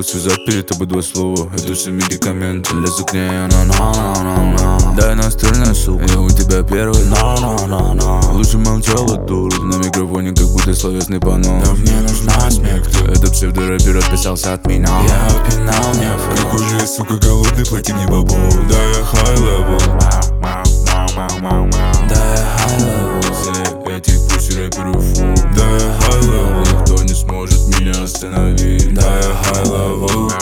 связать перед тобой два слова. Это все медикаменты. Лезу к ней, она на. Дай настольная, сука, я у тебя первый. Лучше молчала, дура. На микрофоне как будто словесный панно. Да мне нужна смерть. Этот псевдорэпер отписался от меня. Я опинал нефа. Какой же я, сука, голодный, плати мне бабу. Да я high level. Да я high level. За этих пусть рэперов фу. Да я high level. Никто не сможет меня остановить. Да я high level.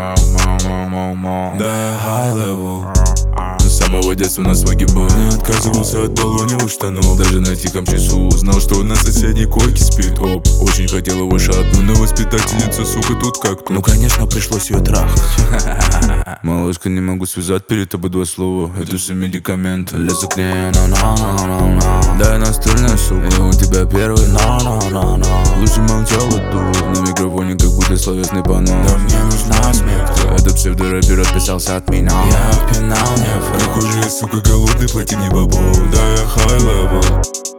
Да я high level. С самого детства на сваге был. Не отказывался от баллоневых штанов. Даже на тихом часу узнал, что он на соседней койке спит. Оп, очень хотел его шатнуть, но воспитательница, сука, тут как тут. Ну конечно, пришлось ее трахнуть. Малышка, не могу связать перед тобой два слова. Это все медикаменты. Лезу к ней, на. Дай настольная, сука, я у тебя первый. Лучше молчала, дура. На микрофоне как будто словесный панно. Да мне нужна смерть. Этот псевдорэпер отписался от меня. Я опинал нефа. Какой же я, сука, голодный, плати мне бабу. Да я high level.